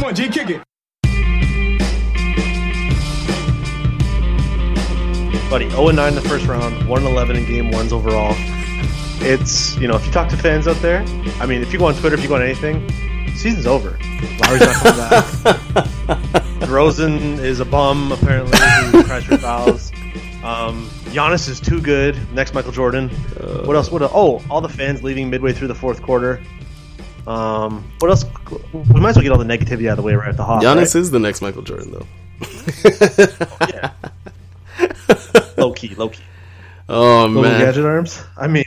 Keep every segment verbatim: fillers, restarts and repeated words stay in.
on, G, kick it. Buddy, oh and nine in the first round, one and eleven in game ones overall. It's, you know, if you talk to fans out there, I mean, if you go on Twitter, if you go on anything, season's over. Lowry's not coming back. DeRozan is a bum, apparently, who tries for fouls. Um, Giannis is too good. Next, Michael Jordan. Uh, what else? What? Else? Oh, all the fans leaving midway through the fourth quarter. Um, what else? We might as well get all the negativity out of the way right at the hop. Giannis right? is the next Michael Jordan, though. Oh, yeah. Low key, low key. Oh, Little man. gadget arms. I mean,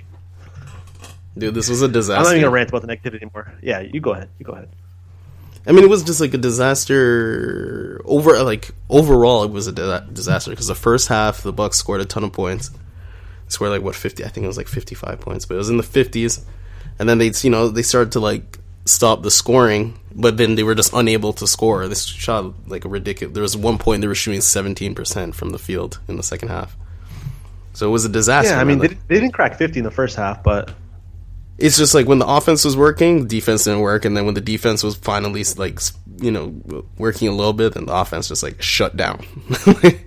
dude, this was a disaster. I'm not even gonna rant about the negativity anymore. Yeah, you go ahead. You go ahead. I mean, it was just like a disaster. Over like overall, it was a di- disaster because the first half, the Bucks scored a ton of points. They scored like what fifty? I think it was like fifty-five points, but it was in the fifties. And then they, you know, they started to like stop the scoring, but then they were just unable to score. This shot like a ridiculous. There was one point they were shooting seventeen percent from the field in the second half. So it was a disaster. Yeah, I mean, they, they didn't crack fifty in the first half, but it's just like when the offense was working, defense didn't work, and then when the defense was finally like, you know, working a little bit, then the offense just like shut down. Okay,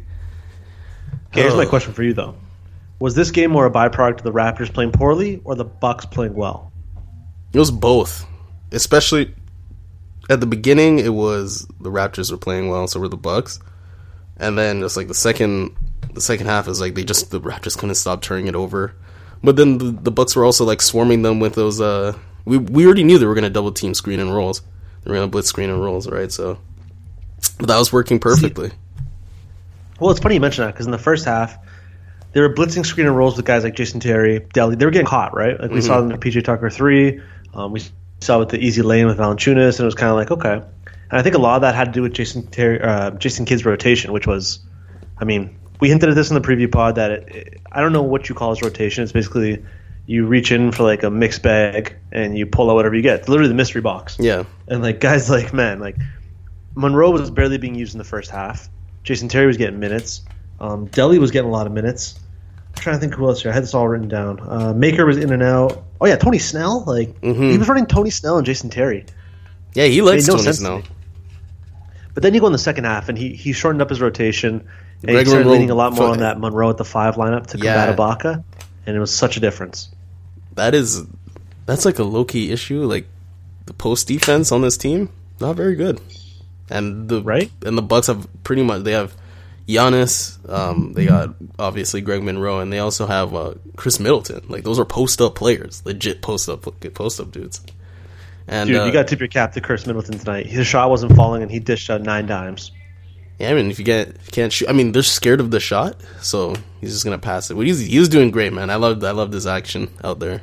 here's my question for you though: was this game more a byproduct of the Raptors playing poorly or the Bucks playing well? It was both, especially at the beginning. It was the Raptors were playing well, so were the Bucks, and then just like the second, the second half is like they just the Raptors couldn't stop turning it over. But then the, the Bucks were also like swarming them with those. Uh, we we already knew they were going to double team screen and rolls. They were going to blitz screen and rolls, right? So, but that was working perfectly. See, well, it's funny you mention that because in the first half, they were blitzing screen and rolls with guys like Jason Terry, Delly. They were getting caught, right? Like we mm-hmm. saw them in P J Tucker three. Um, we saw with the easy lane with Valanciunas, and it was kind of like okay. And I think a lot of that had to do with Jason Terry, uh, Jason Kidd's rotation, which was, I mean. We hinted at this in the preview pod that it, it, I don't know what you call his rotation. It's basically you reach in for like a mixed bag and you pull out whatever you get. It's literally the mystery box. Yeah. And like guys like, man, like Monroe was barely being used in the first half. Jason Terry was getting minutes. Um, Delly was getting a lot of minutes. I'm trying to think who else here. I had this all written down. Uh, Maker was in and out. Oh, yeah, Tony Snell. Like mm-hmm. He was running Tony Snell and Jason Terry. Yeah, he likes no Tony Snell. To but then you go in the second half and he, he shortened up his rotation. And Greg he started leaning a lot more on that Monroe at the five lineup to combat yeah. Ibaka, and it was such a difference. That is, that's like a low key issue. Like the post defense on this team, not very good. And the right and the Bucks have pretty much they have Giannis, um, they got obviously Greg Monroe, and they also have uh, Chris Middleton. Like those are post up players, legit post up post up dudes. And dude, uh, you got to tip your cap to Chris Middleton tonight. His shot wasn't falling, and he dished out nine dimes. Yeah, I mean, if you get if you can't shoot, I mean, they're scared of the shot, so he's just gonna pass it. Well, he's he was doing great, man. I loved I loved his action out there.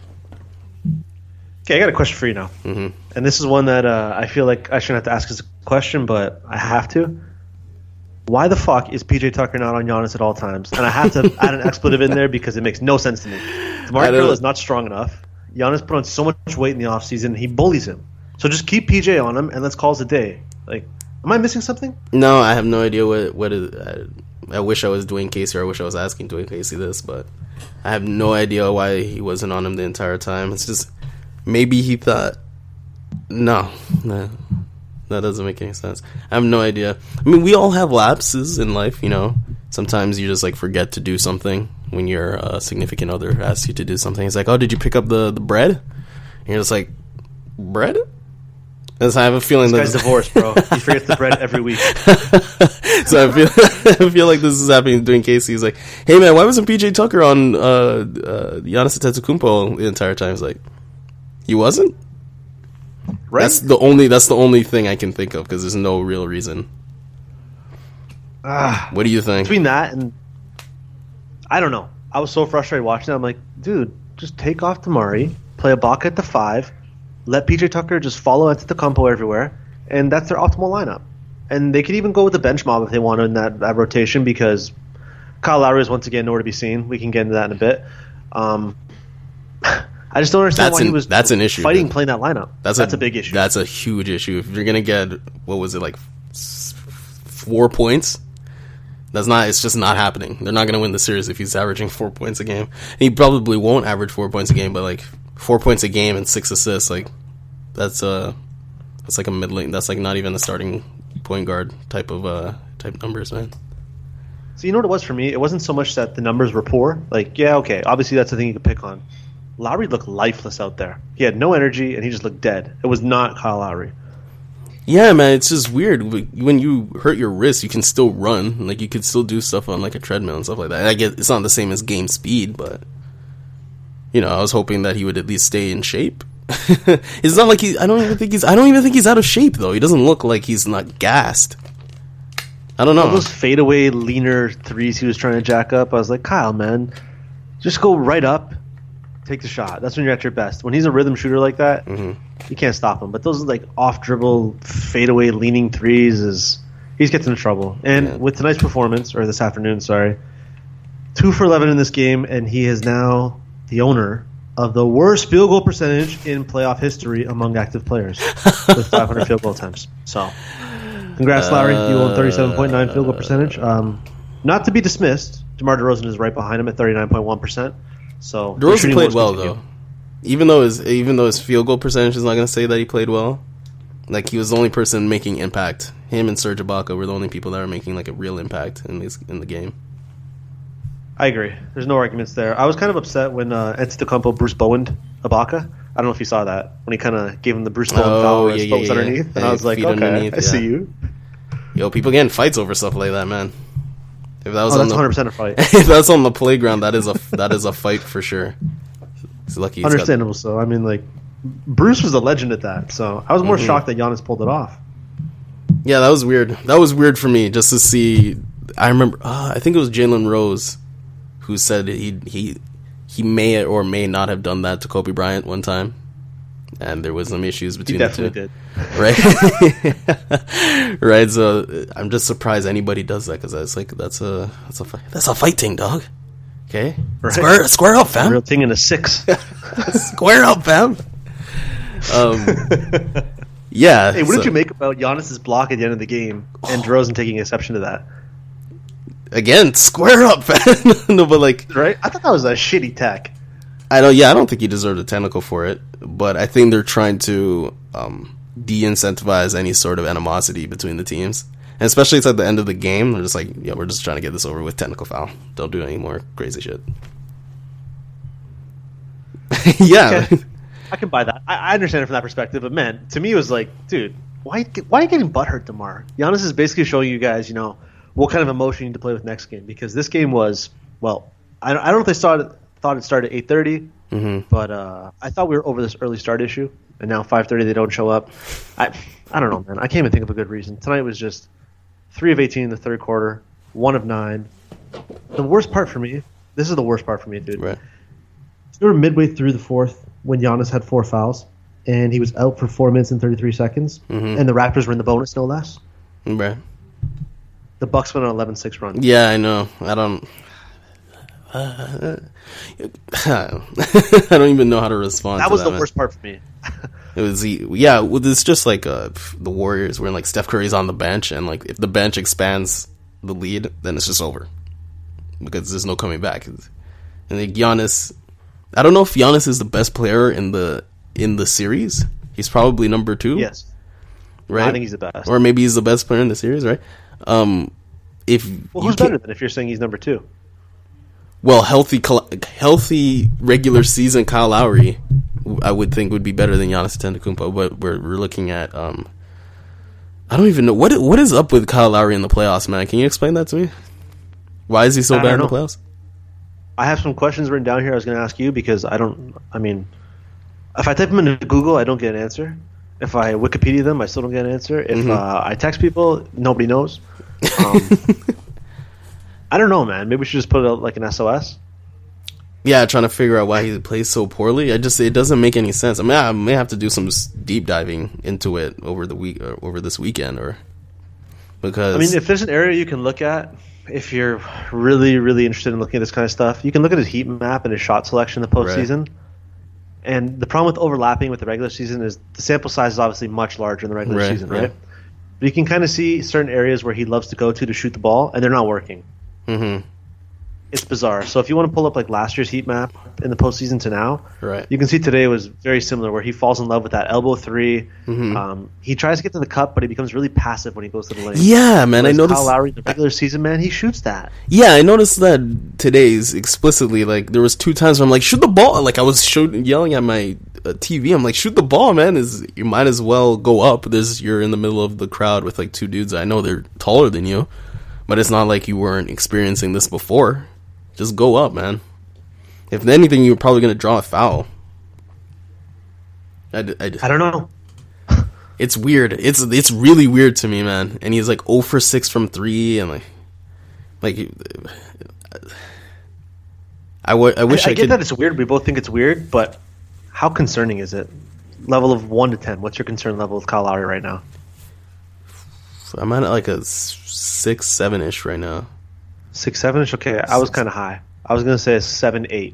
Okay, I got a question for you now, mm-hmm. and this is one that uh, I feel like I shouldn't have to ask as a question, but I have to. Why the fuck is P J Tucker not on Giannis at all times? And I have to add an expletive in there because it makes no sense to me. DeMar Carroll is not strong enough. Giannis put on so much weight in the offseason, he bullies him. So just keep P J on him, and let's call it a day. Like. Am I missing something? No, I have no idea what what is. I, I wish I was Dwayne Casey, or I wish I was asking Dwayne Casey this, but I have no idea why he wasn't on him the entire time. It's just maybe he thought, no, no, that doesn't make any sense. I have no idea. I mean, we all have lapses in life, you know. Sometimes you just like forget to do something when your uh, significant other asks you to do something. It's like, oh, did you pick up the, the bread? And you're just like, bread? I have a feeling this guy's divorced, bro. He forgets the bread every week. So I feel I feel like this is happening to Dwayne Casey. He's like, "Hey man, why wasn't P J Tucker on uh, uh, Giannis Antetokounmpo the entire time?" He's like, "He wasn't." Right. That's the only. That's the only thing I can think of because there's no real reason. Ah, what do you think? Between that and I don't know. I was so frustrated watching it. I'm like, dude, just take off Damari, play Ibaka at the five. Let P J Tucker just follow Antetokounmpo everywhere, and that's their optimal lineup. And they could even go with the bench mob if they wanted in that, that rotation because Kyle Lowry is once again nowhere to be seen. We can get into that in a bit. Um, I just don't understand that's why an, he was that's an issue, fighting man. playing that lineup. That's, that's a, a big issue. That's a huge issue. If you're going to get, what was it, like four points? That's not. It's just not happening. They're not going to win the series if he's averaging four points a game. And he probably won't average four points a game, but like four points a game and six assists, like that's uh That's like a mid lane. That's like not even a starting point guard type of uh type numbers, man. So you know what it was for me? It wasn't so much that the numbers were poor. Like, yeah, okay, obviously that's the thing you could pick on. Lowry looked lifeless out there. He had no energy, and he just looked dead. It was not Kyle Lowry. Yeah, man, it's just weird. When you hurt your wrist, you can still run. Like, you could still do stuff on, like, a treadmill and stuff like that. I get it's not the same as game speed, but, you know, I was hoping that he would at least stay in shape. It's not like he... I don't even think he's... I don't even think he's out of shape, though. He doesn't look like he's not gassed. I don't know. All those fadeaway, leaner threes he was trying to jack up, I was like, Kyle, man, just go right up, take the shot. That's when you're at your best. When he's a rhythm shooter like that, mm-hmm. you can't stop him. But those like off dribble, fadeaway, leaning threes is he gets into trouble. And yeah. with tonight's performance, or this afternoon, sorry, two for eleven in this game, and he is now the owner of the worst field goal percentage in playoff history among active players with five hundred field goal attempts. So, congrats, Lowry. You own thirty-seven point nine field goal percentage. Um, not to be dismissed, DeMar DeRozan is right behind him at thirty-nine point one percent. So DeRozan played well though, even though his even though his field goal percentage is not going to say that he played well. Like he was the only person making impact. Him and Serge Ibaka were the only people that were making like a real impact in this in the game. I agree. There's no arguments there. I was kind of upset when uh, Antetokounmpo Bruce Bowened Ibaka. I don't know if you saw that when he kind of gave him the Bruce Bowen oh, foul where yeah, his foot yeah, was yeah. underneath, and, and I was like, okay, I yeah. see you. Yo, people getting fights over stuff like that, man. If that was oh, on that's the, one hundred percent a fight. If that's on the playground, that is a that is a fight for sure. He's lucky. He's Understandable. got... So I mean, like Bruce was a legend at that. So I was more mm-hmm. shocked that Giannis pulled it off. Yeah, that was weird. That was weird for me just to see. I remember. Uh, I think it was Jalen Rose who said he he he may or may not have done that to Kobe Bryant one time, and there was some issues between he the two. Did. Right, right. So I'm just surprised anybody does that because that's like that's a that's a that's a fighting dog. Okay, right. square square up, fam. A real thing in a six. Square up, fam. Um, yeah. Hey, what so. did you make about Giannis's block at the end of the game and DeRozan taking exception to that? Again, square up, fam. No, but like, right? I thought that was a shitty tech. I don't. Yeah, I don't think he deserved a technical for it, but I think they're trying to um, de-incentivize any sort of animosity between the teams. And especially it's at the end of the game, they're just like, yeah, we're just trying to get this over with technical foul. Don't do any more crazy shit. Yeah. Okay. I can buy that. I, I understand it from that perspective, but man, to me it was like, dude, why why are you getting butthurt, DeMar? Giannis is basically showing you guys, you know, what kind of emotion you need to play with next game, because this game was, well, I, I don't know if they started, thought it started at eight thirty, mm-hmm. but uh, I thought we were over this early start issue, and now five thirty they don't show up. I I don't know, man. I can't even think of a good reason. Tonight was just three of eighteen in the third quarter, one of nine. The worst part for me, this is the worst part for me, dude. Right. We were midway through the fourth when Giannis had four fouls, and he was out for four minutes and thirty-three seconds, mm-hmm. and the Raptors were in the bonus, no less. Right. The Bucks went on an eleven six run. Yeah, I know. I don't... Uh, I don't even know how to respond that to was that, the man. worst part for me. It was the... Yeah, well, it's just like uh, the Warriors where like Steph Curry's on the bench, and like if the bench expands the lead, then it's just over. Because there's no coming back. And like Giannis... I don't know if Giannis is the best player in the in the series. He's probably number two. Yes. Right? I think he's the best. Or maybe he's the best player in the series, right? Um, if well, who's better than if you're saying he's number two? Well, healthy healthy regular season Kyle Lowry, I would think would be better than Giannis Antetokounmpo, but we're we're looking at um, I don't even know what what is up with Kyle Lowry in the playoffs, man. Can you explain that to me? Why is he so I bad in the playoffs? I have some questions written down here I was going to ask you because I don't, I mean, if I type them into Google, I don't get an answer. If I Wikipedia them, I still don't get an answer. If mm-hmm. uh, I text people, nobody knows. Um, I don't know, man. Maybe we should just put out like an S O S. Yeah, trying to figure out why he plays so poorly. I just, it doesn't make any sense. I mean, I may have to do some deep diving into it over the week, or over this weekend, or because I mean, if there's an area you can look at, if you're really, really interested in looking at this kind of stuff, you can look at his heat map and his shot selection in the postseason. Right. And the problem with overlapping with the regular season is the sample size is obviously much larger in the regular right, season, right? Yeah. But you can kind of see certain areas where he loves to go to to shoot the ball, and they're not working. Mm-hmm. it's bizarre. So if you want to pull up like last year's heat map in the postseason to now, right, you can see today was very similar, where he falls in love with that elbow three. Mm-hmm. Um, he tries to get to the cup, but he becomes really passive when he goes to the lane. Yeah, man, Whereas I noticed. Kyle Lowry in the regular season, man, he shoots that. Yeah, I noticed that today's explicitly. Like there was two times where I'm like, shoot the ball. Like I was shoot, yelling at my uh, T V. I'm like, shoot the ball, man. Is you might as well go up. There's you're in the middle of the crowd with like two dudes. I know they're taller than you, but it's not like you weren't experiencing this before. Just go up, man. If anything, you're probably going to draw a foul. I, I, I don't know. It's weird. It's it's really weird to me, man. And he's like zero for six from three, and like, like, I, w- I wish I, I, I get could. that it's weird. We both think it's weird, but how concerning is it? Level of one to ten. What's your concern level with Kyle Lowry right now? I'm at like a six, seven ish right now. Six, seven ish. Okay, I was kind of high. I was gonna say a seven, eight.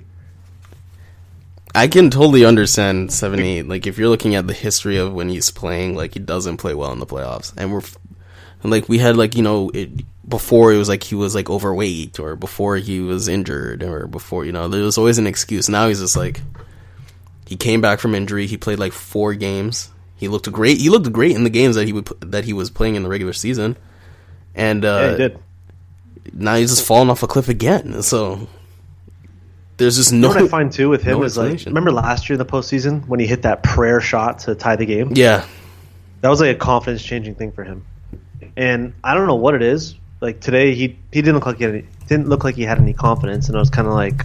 I can totally understand seven, eight. Like if you're looking at the history of when he's playing, like he doesn't play well in the playoffs, and we're like we had like you know it, before it was like he was like overweight, or before he was injured, or before you know there was always an excuse. Now he's just like he came back from injury. He played like four games. He looked great. He looked great in the games that he would that he was playing in the regular season, and uh, yeah, he did. Now he's just falling off a cliff again. So there's just no. You know what I find too with him no is like, remember last year in the postseason when he hit that prayer shot to tie the game? Yeah, that was like a confidence changing thing for him. And I don't know what it is. Like today, he he didn't look like he had any, didn't look like he had any confidence, and I was kind of like,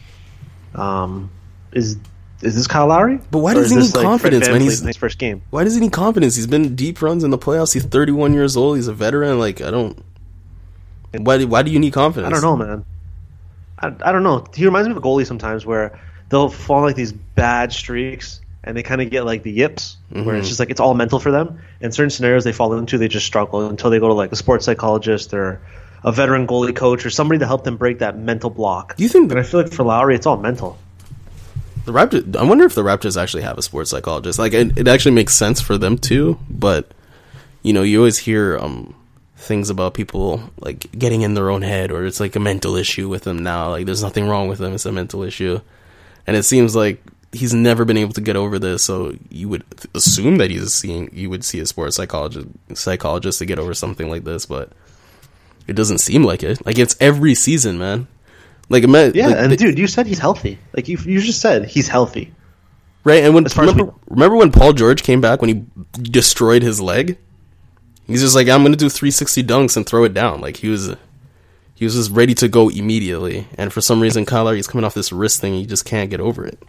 um, is is this Kyle Lowry? But why does he need like confidence, man? He's his first game. Why does he need confidence? He's been deep runs in the playoffs. He's thirty-one years old. He's a veteran. Like I don't. Why do, why do you need confidence? I don't know, man. I, I don't know. He reminds me of a goalie sometimes where they'll fall like these bad streaks and they kind of get like the yips mm-hmm. where it's just like it's all mental for them. In certain scenarios they fall into, they just struggle until they go to like a sports psychologist or a veteran goalie coach or somebody to help them break that mental block. Do you think? And I feel like for Lowry, it's all mental. The Raptors. I wonder if the Raptors actually have a sports psychologist. Like it, it actually makes sense for them too, but you know, you always hear um. things about people like getting in their own head, or it's like a mental issue with them now. Like there's nothing wrong with them, it's a mental issue, and it seems like he's never been able to get over this. So you would assume that he's seeing, you would see a sports psychologist psychologist to get over something like this, but it doesn't seem like it. Like it's every season, man. Like yeah, like, and the, dude, you said he's healthy. Like you, you just said he's healthy, right? And when remember, remember when Paul George came back when he destroyed his leg. He's just like, I'm going to do three sixty dunks and throw it down. Like, he was he was just ready to go immediately. And for some reason, Kyle Lowry is coming off this wrist thing. He just can't get over it.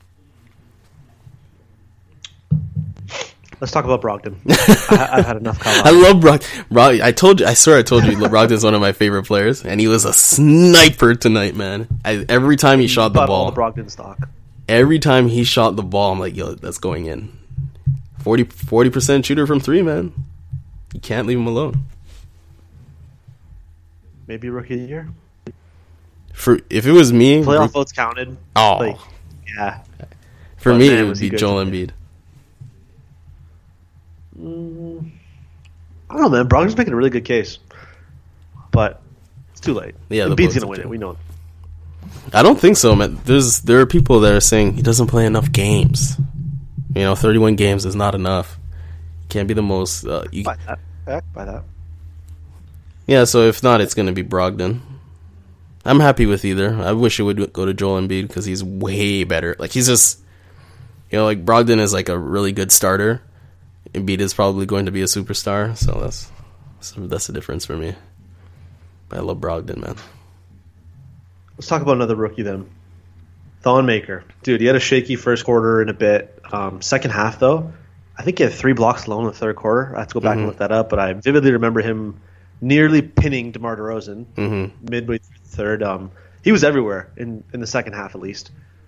Let's talk about Brogdon. I, I've had enough Kyle Lowry. I love Brogdon. Brog- I told you, I swear I told you, Brogdon's one of my favorite players. And he was a sniper tonight, man. I, every time he shot the Bought ball. all the Brogdon stock. Every time he shot the ball, I'm like, yo, that's going in. forty, forty percent shooter from three, man. You can't leave him alone. Maybe rookie of the year. For if it was me, playoff rook- votes counted. Oh, like, yeah. For but me, man, it would be Joel Embiid. Mm, I don't know, man. Brogdon's making a really good case, but it's too late. Yeah, Embiid's gonna win it. We know it. I don't think so, man. There's there are people that are saying he doesn't play enough games. You know, thirty-one games is not enough. Can't be the most. Uh, you, by that, back by that. Yeah, so if not, it's going to be Brogdon. I'm happy with either. I wish it would go to Joel Embiid because he's way better. Like he's just, you know, like Brogdon is like a really good starter. Embiid is probably going to be a superstar, so that's that's the difference for me. But I love Brogdon, man. Let's talk about another rookie then. Thon Maker, dude, he had a shaky first quarter in a bit. Um, second half though. I think he had three blocks alone in the third quarter. I have to go back mm-hmm. and look that up, but I vividly remember him nearly pinning DeMar DeRozan mm-hmm. midway through the third. Um, he was everywhere in, in the second half, at least.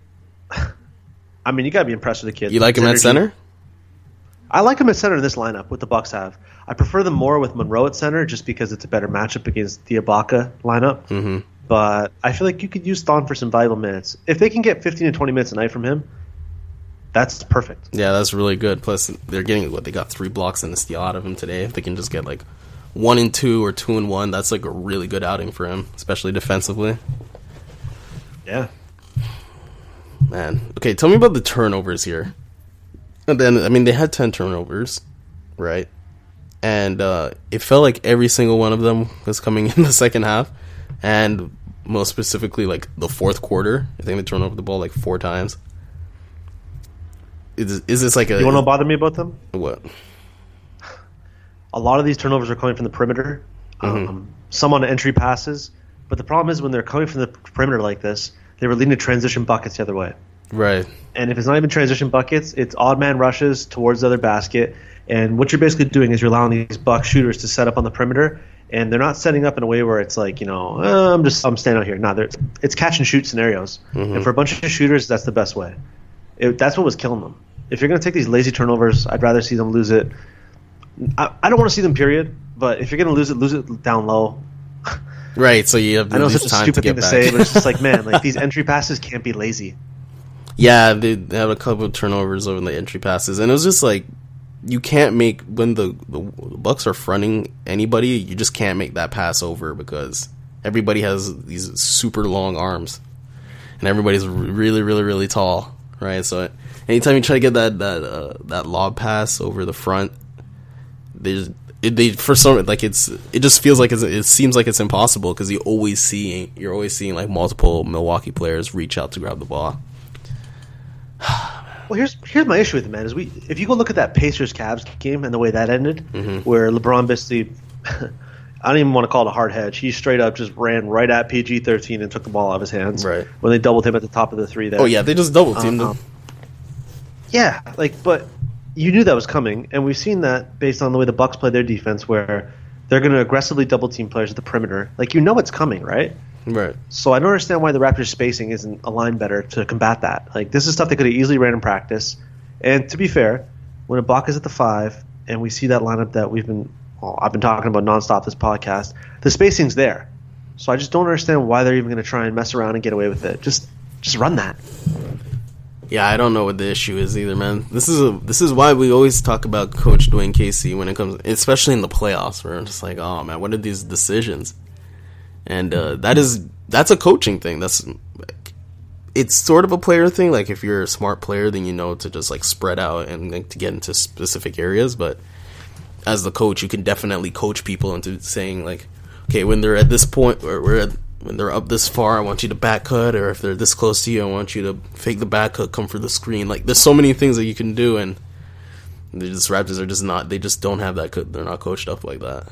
I mean, you got to be impressed with the kid. You like him at center? I like him at center in this lineup with the Bucks have. I prefer them more with Monroe at center just because it's a better matchup against the Ibaka lineup. Mm-hmm. But I feel like you could use Thon for some valuable minutes. If they can get fifteen to twenty minutes a night from him, that's perfect. Yeah, that's really good. Plus, they're getting what they got three blocks and a steal out of him today. If they can just get like one and two or two and one, that's like a really good outing for him, especially defensively. Yeah. Man. Okay, tell me about the turnovers here. And then, I mean, they had ten turnovers, right? And uh, it felt like every single one of them was coming in the second half. And most specifically, like, the fourth quarter. I think they turned over the ball, like, four times. Is, is this like a... You want to bother me about them? What? A lot of these turnovers are coming from the perimeter. Mm-hmm. Um, some on entry passes. But the problem is when they're coming from the perimeter like this, they were leading to transition buckets the other way. Right. And if it's not even transition buckets, it's odd man rushes towards the other basket. And what you're basically doing is you're allowing these Buck shooters to set up on the perimeter, and they're not setting up in a way where it's like, you know, oh, I'm just I'm standing out here. No, it's, it's catch and shoot scenarios. Mm-hmm. And for a bunch of shooters, that's the best way. It, that's what was killing them. If you're going to take these lazy turnovers, I'd rather see them lose it. I, I don't want to see them, period. But if you're going to lose it, lose it down low. Right, so you have I know it's this such a time stupid to get thing to back. say, but it's just like, man, like these entry passes can't be lazy. Yeah, they, they had a couple of turnovers over the entry passes, and it was just like, you can't make, when the, the Bucks are fronting anybody, you just can't make that pass over because everybody has these super long arms, and everybody's really, really, really tall, right? So anytime you try to get that that uh, that lob pass over the front, they just, it, they for some like it's it just feels like it's, it seems like it's impossible because you always see you're always seeing like multiple Milwaukee players reach out to grab the ball. Well, here's here's my issue with it, man. Is we if you go look at that Pacers Cavs game and the way that ended, Mm-hmm. where LeBron basically, I don't even want to call it a hard hedge. He straight up just ran right at P G thirteen and took the ball out of his hands. Right. When they doubled him at the top of the three there. Oh yeah, they just double teamed Um, him. Yeah, like, but you knew that was coming, and we've seen that based on the way the Bucks play their defense, where they're going to aggressively double team players at the perimeter. Like, you know it's coming, right? Right. So I don't understand why the Raptors' spacing isn't aligned better to combat that. Like, this is stuff they could have easily ran in practice. And to be fair, when Ibaka's at the five, and we see that lineup that we've been, well, I've been talking about nonstop this podcast, the spacing's there. So I just don't understand why they're even going to try and mess around and get away with it. Just, just run that. Yeah, I don't know what the issue is either, man. This is a, this is why we always talk about Coach Dwayne Casey when it comes, especially in the playoffs, where I'm just like, oh man, what are these decisions? And uh, that is that's a coaching thing. That's it's sort of a player thing. Like if you're a smart player, then you know to just like spread out and like, to get into specific areas. But as the coach, you can definitely coach people into saying like, okay, when they're at this point, or we're at when they're up this far, I want you to back cut, or if they're this close to you, I want you to fake the back cut, come for the screen. Like, there's so many things that you can do, and the just Raptors are just not. They just don't have that. Co- they're not coached up like that.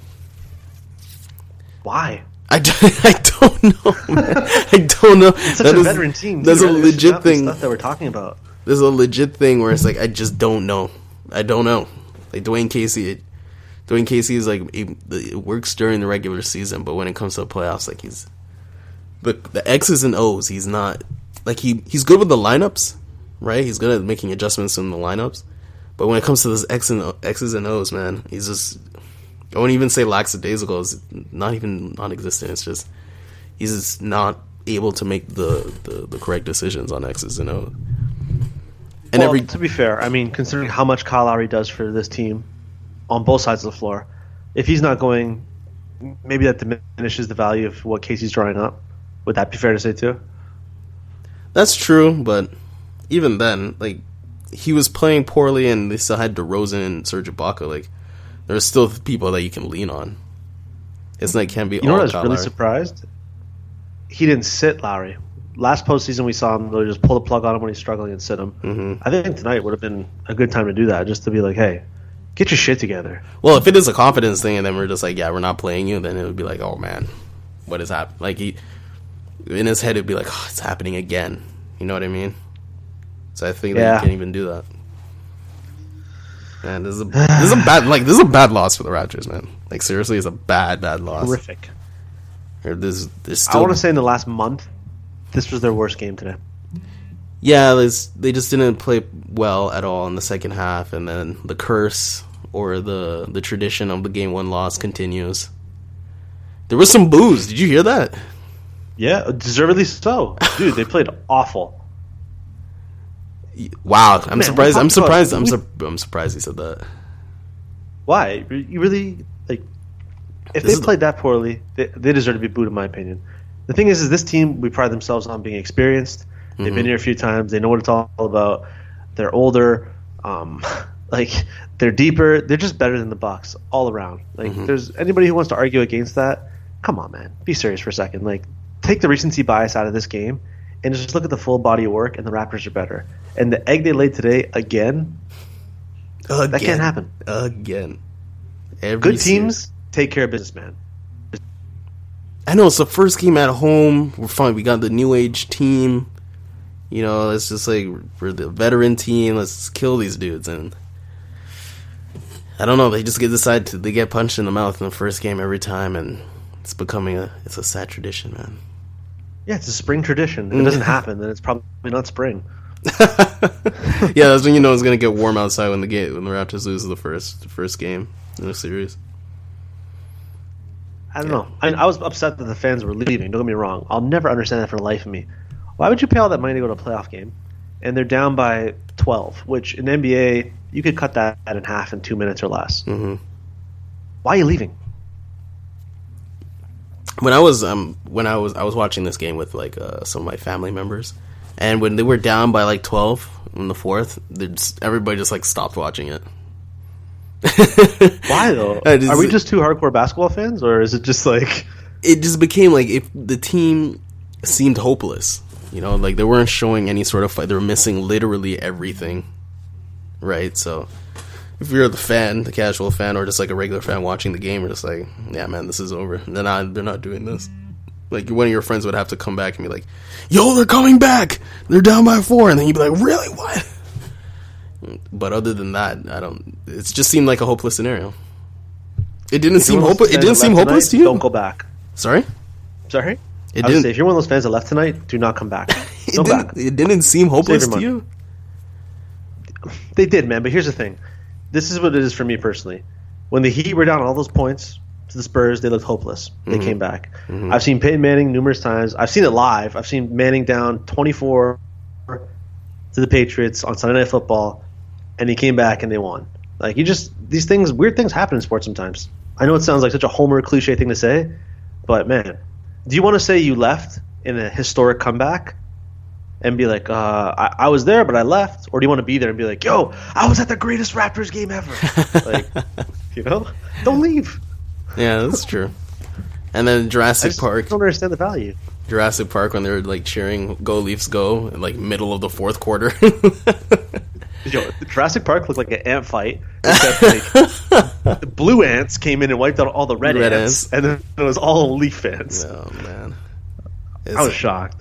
Why? I, do, I don't know, man. I don't know. It's such That a is- veteran team. That's too, a right? This should legit not be thing. Stuff that we're talking about. There's a legit thing where it's like I just don't know. I don't know. Like Dwayne Casey, it, Dwayne Casey is like it, it works during the regular season, but when it comes to the playoffs, like he's the the X's and O's. He's not like he he's good with the lineups, right? He's good at making adjustments in the lineups, but when it comes to this X and O, X's and O's, man, he's just I won't even say lackadaisical. It's not even non-existent. It's just he's just not able to make the, the, the correct decisions on X's and O's. And well, every to be fair, I mean, considering how much Kyle Lowry does for this team on both sides of the floor, if he's not going, maybe that diminishes the value of what Casey's drawing up. Would that be fair to say too? That's true, but even then, like he was playing poorly, and they still had DeRozan and Serge Ibaka. Like there's still people that you can lean on. It's like can't be. You know all what I was Kyle really Lowry. surprised? He didn't sit Lowry. Last postseason, we saw him really just pull the plug on him when he's struggling and sit him. Mhm. I think tonight would have been a good time to do that, just to be like, hey, get your shit together. Well, if it is a confidence thing, and then we're just like, yeah, we're not playing you, then it would be like, oh man, what is happening? Like he, in his head, it'd be like, oh, it's happening again. You know what I mean? So I think that Yeah. you can't even do that. Man, this is a this is a bad like this is a bad loss for the Raptors, man. Like seriously, it's a bad bad loss. Horrific. Or There's, there's I still want to say in the last month, this was their worst game today. Yeah, there's, they just didn't play well at all in the second half, and then the curse or the the tradition of the game one loss continues. There was some boos. Did you hear that? Yeah, deservedly so. Dude, they played awful. Wow, I'm Man, surprised. we I'm talked about- surprised. I'm we- sur- I'm surprised he said that. Why? You really, like, if This they is- played that poorly, they, they deserve to be booed, in my opinion. The thing is, is this team, we pride themselves on being experienced. They've mm-hmm. been here a few times. They know what it's all about. They're older. Um, like, they're deeper. They're just better than the Bucks all around. Like, mm-hmm. there's anybody who wants to argue against that, come on, man. Be serious for a second. Like, take the recency bias out of this game and just look at the full body of work, and the Raptors are better. And the egg they laid today, again, again. that can't happen. Again. Every Good teams series. take care of business, man. I know, it's the first game at home. We're fine. We got the new age team. You know, it's just like, we're the veteran team. Let's kill these dudes. And I don't know. They just get decide to they get punched in the mouth in the first game every time, and it's becoming a it's a sad tradition, man. Yeah, it's a spring tradition. If it doesn't happen, then it's probably not spring. Yeah, that's when you know it's gonna get warm outside when the game when the Raptors lose the first the first game in the series. I don't yeah. know. I, mean, I was upset that the fans were leaving. Don't get me wrong. I'll never understand that for the life of me. Why would you pay all that money to go to a playoff game, and they're down by twelve? Which in the N B A you could cut that in half in two minutes or less. Mm-hmm. Why are you leaving? When I was um when I was I was watching this game with like uh, some of my family members, and when they were down by like twelve in the fourth, just, everybody just like stopped watching it. Why though? Just, are we just two hardcore basketball fans, or is it just like it just became like if the team seemed hopeless, you know, like they weren't showing any sort of fight. They were missing literally everything, right? So if you're the fan, the casual fan, or just like a regular fan watching the game, you're just like, yeah, man, this is over. They're not, they're not doing this. Like one of your friends would have to come back and be like, yo, they're coming back. They're down by four, and then you'd be like, really, what? But other than that, I don't. It just seemed like a hopeless scenario. It didn't seem hopeless. It didn't seem hopeless to you. Don't go back. Sorry, sorry. It I would say if you're one of those fans that left tonight, do not come back. it, Go didn't, back. It didn't seem hopeless to you. They did, man. But here's the thing. This is what it is for me personally. When the Heat were down all those points to the Spurs, they looked hopeless. They mm-hmm. came back. Mm-hmm. I've seen Peyton Manning numerous times. I've seen it live. I've seen Manning down twenty-four to the Patriots on Sunday Night Football, and he came back and they won. Like, you just – these things – weird things happen in sports sometimes. I know it sounds like such a homer cliche thing to say, but, man, do you want to say you left in a historic comeback and be like, uh, I, I was there, but I left? Or do you want to be there and be like, yo, I was at the greatest Raptors game ever? Like, you know? Don't leave. Yeah, that's true. And then Jurassic I just Park. I don't understand the value. Jurassic Park when they were, like, cheering Go Leafs Go in, like, middle of the fourth quarter. Yo, Jurassic Park looked like an ant fight, except like the blue ants came in and wiped out all the red, red ants, ants, and then it was all Leaf ants. Oh man, it's, I was shocked.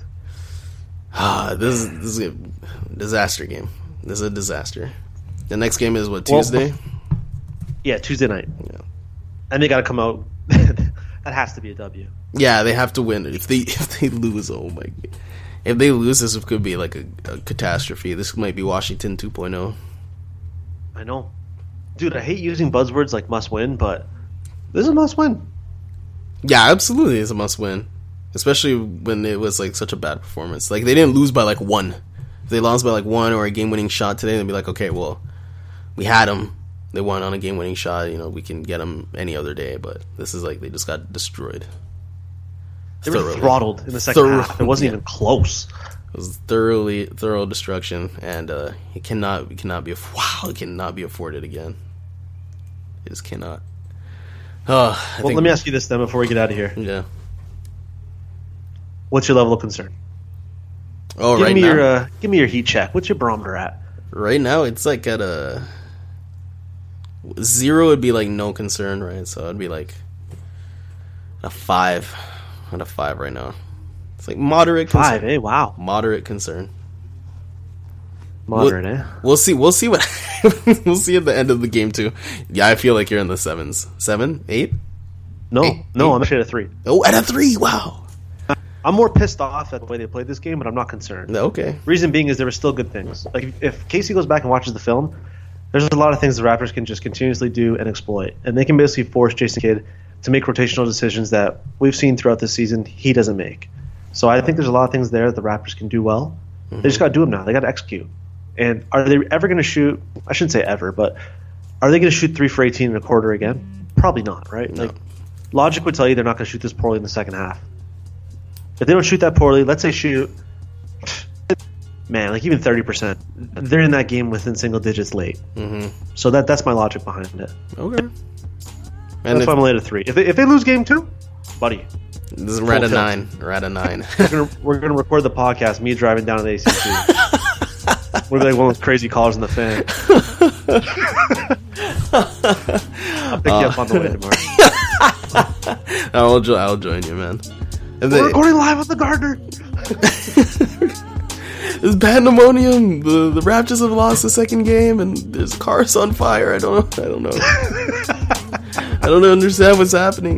Ah, this is this is a disaster game. This is a disaster. The next game is what, Tuesday? Well, yeah, Tuesday night. Yeah, and they got to come out. That has to be a W. Yeah, they have to win. If they if they lose, oh my god. If they lose, this could be like a, a catastrophe. This might be Washington two point oh. I know. Dude, I hate using buzzwords like must win, but this is a must win. Yeah, absolutely it's a must win. Especially when it was like such a bad performance. Like, they didn't lose by like one. If they lost by like one or a game-winning shot today, they'd be like, okay, well, we had them. They won on a game-winning shot. You know, we can get them any other day. But this is like they just got destroyed. They were thoroughly. throttled in the second Thorough, half. It wasn't yeah. even close. It was thoroughly, thorough destruction, and uh, it cannot, it cannot be, wow, it cannot be afforded again. It just cannot. Oh, I well, think, let me ask you this then before we get out of here. Yeah. What's your level of concern? Oh, give right me now, your, uh, give me your heat check. What's your barometer at? Right now, it's like at a zero. Would be like no concern, right? So it'd be like a five. At a five right now. It's like moderate concern. Five, eh? Wow. Moderate concern. Moderate, we'll, eh? We'll see. We'll see what we'll see at the end of the game too. Yeah, I feel like you're in the sevens. Seven? Eight? No. Eight, no, eight. I'm actually at a three. Oh, at a three. Wow. I'm more pissed off at the way they played this game, but I'm not concerned. Okay. Reason being is there were still good things. Like, if Casey goes back and watches the film, there's a lot of things the Raptors can just continuously do and exploit. And they can basically force Jason Kidd to make rotational decisions that we've seen throughout this season he doesn't make. So I think there's a lot of things there that the Raptors can do well. Mm-hmm. They just got to do them now. They got to execute. And are they ever going to shoot – I shouldn't say ever, but are they going to shoot three for eighteen in a quarter again? Probably not, right? No. Like, logic would tell you they're not going to shoot this poorly in the second half. If they don't shoot that poorly, let's say shoot, man, like even thirty percent, they're in that game within single digits late. Mm-hmm. So that that's my logic behind it. Okay. And that's if, why I'm late at three. If they, if they lose game two, buddy. This is right at nine. Right at nine. we're, gonna, we're gonna record the podcast, me driving down to the A C C. We're like one of those crazy callers in the fan. I'll pick uh, you up on the way tomorrow. I'll, jo- I'll join you, man. And we're they, recording live with the Gardner. It's pandemonium. The the Raptors have lost the second game, and there's cars on fire. I don't know. I don't know. I don't understand what's happening.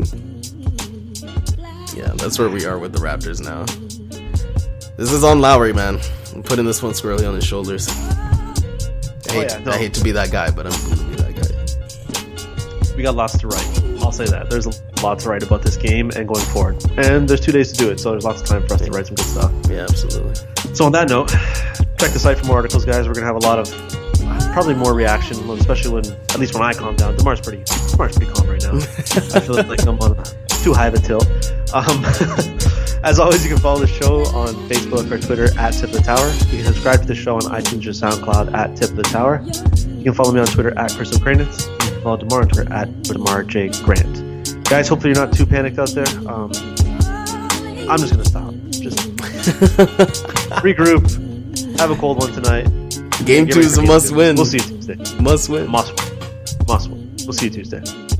Yeah, that's where we are with the Raptors now. This is on Lowry, man. I'm putting this one squarely on his shoulders. I hate, oh, yeah, no. I hate to be that guy, but I'm going to be that guy. We got lots to write. I'll say that. There's a lot to write about this game and going forward. And there's two days to do it, so there's lots of time for us to write some good stuff. Yeah, absolutely. So on that note, check the site for more articles, guys. We're going to have a lot of, probably more reaction, especially when, at least when I calm down. DeMar's pretty, DeMar's pretty calm right now. I feel like I'm on too high of a tilt. Um, as always, you can follow the show on Facebook or Twitter at Tip of the Tower. You can subscribe to the show on iTunes or SoundCloud at Tip of the Tower. You can follow me on Twitter at Chris O'Kranitz. You can follow DeMar on Twitter at DeMar J. Grant. Guys, hopefully you're not too panicked out there. Um, I'm just going to stop. Just regroup. Have a cold one tonight. Game two is a must win. We'll see you Tuesday. Must win. Must win. Must win. We'll see you Tuesday.